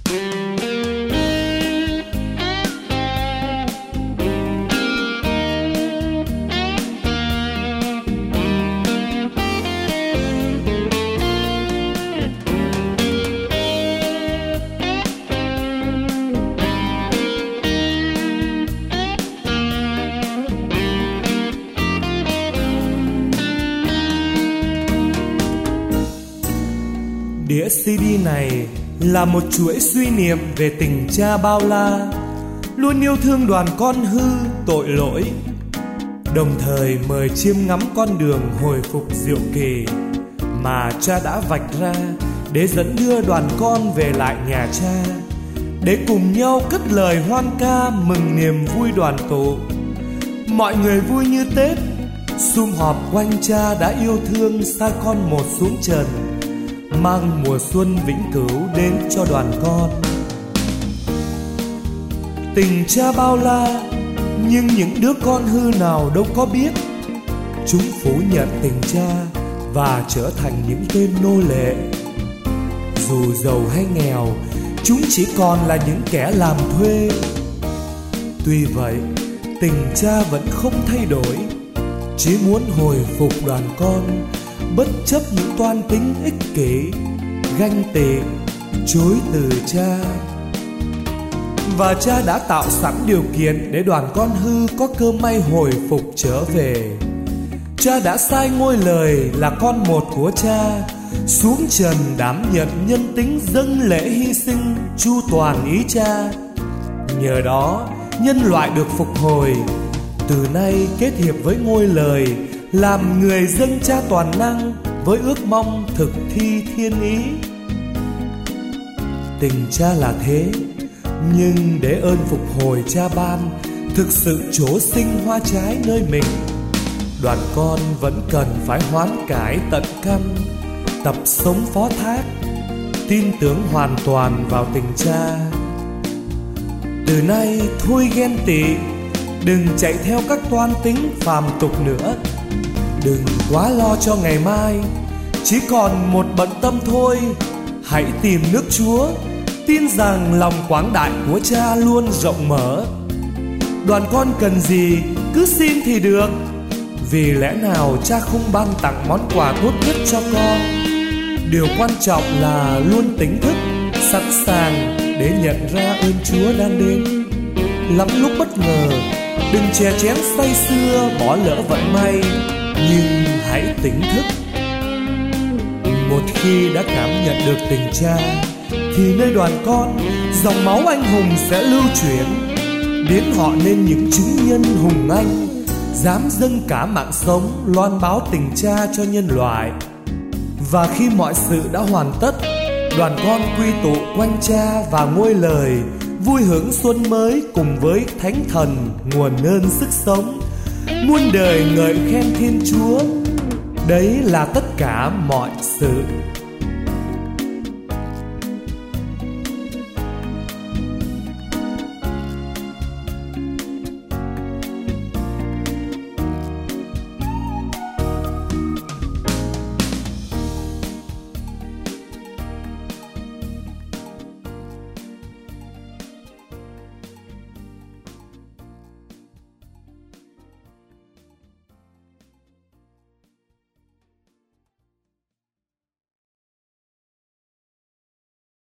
Đĩa CD này là một chuỗi suy niệm về tình cha bao la, luôn yêu thương đoàn con hư tội lỗi, đồng thời mời chiêm ngắm con đường hồi phục diệu kỳ mà cha đã vạch ra để dẫn đưa đoàn con về lại nhà cha, để cùng nhau cất lời hoan ca mừng niềm vui đoàn tụ. Mọi người vui như Tết, sum họp quanh cha đã yêu thương sai con một xuống trần, mang mùa xuân vĩnh cửu đến cho đoàn con. Tình cha bao la, nhưng những đứa con hư nào đâu có biết. Chúng phủ nhận tình cha và trở thành những tên nô lệ. Dù giàu hay nghèo, chúng chỉ còn là những kẻ làm thuê. Tuy vậy, tình cha vẫn không thay đổi, chỉ muốn hồi phục đoàn con, bất chấp những toan tính ích kỷ, ganh tị, chối từ cha. Và cha đã tạo sẵn điều kiện để đoàn con hư có cơ may hồi phục trở về. Cha đã sai ngôi lời là con một của cha xuống trần đảm nhận nhân tính dâng lễ hy sinh chu toàn ý cha. Nhờ đó nhân loại được phục hồi, từ nay kết hiệp với ngôi lời, làm người dân cha toàn năng với ước mong thực thi thiên ý. Tình cha là thế, nhưng để ơn phục hồi cha ban thực sự trổ sinh hoa trái nơi mình, đoàn con vẫn cần phải hoán cải tận căn, tập sống phó thác, tin tưởng hoàn toàn vào tình cha. Từ nay thôi ghen tị, đừng chạy theo các toan tính phàm tục nữa. Đừng quá lo cho ngày mai, chỉ còn một bận tâm thôi. Hãy tìm nước Chúa, tin rằng lòng quảng đại của cha luôn rộng mở. Đoàn con cần gì cứ xin thì được, vì lẽ nào cha không ban tặng món quà tốt nhất cho con. Điều quan trọng là luôn tỉnh thức, sẵn sàng để nhận ra ơn Chúa đang đến. Lắm lúc bất ngờ, đừng chè chén say sưa bỏ lỡ vận may, nhưng hãy tỉnh thức. Một khi đã cảm nhận được tình cha, thì nơi đoàn con, dòng máu anh hùng sẽ lưu chuyển, biến họ nên những chứng nhân hùng anh, dám dâng cả mạng sống loan báo tình cha cho nhân loại. Và khi mọi sự đã hoàn tất, đoàn con quy tụ quanh cha và ngôi lời, vui hưởng xuân mới cùng với Thánh Thần nguồn ơn sức sống, muôn đời ngợi khen Thiên Chúa. Đấy là tất cả mọi sự.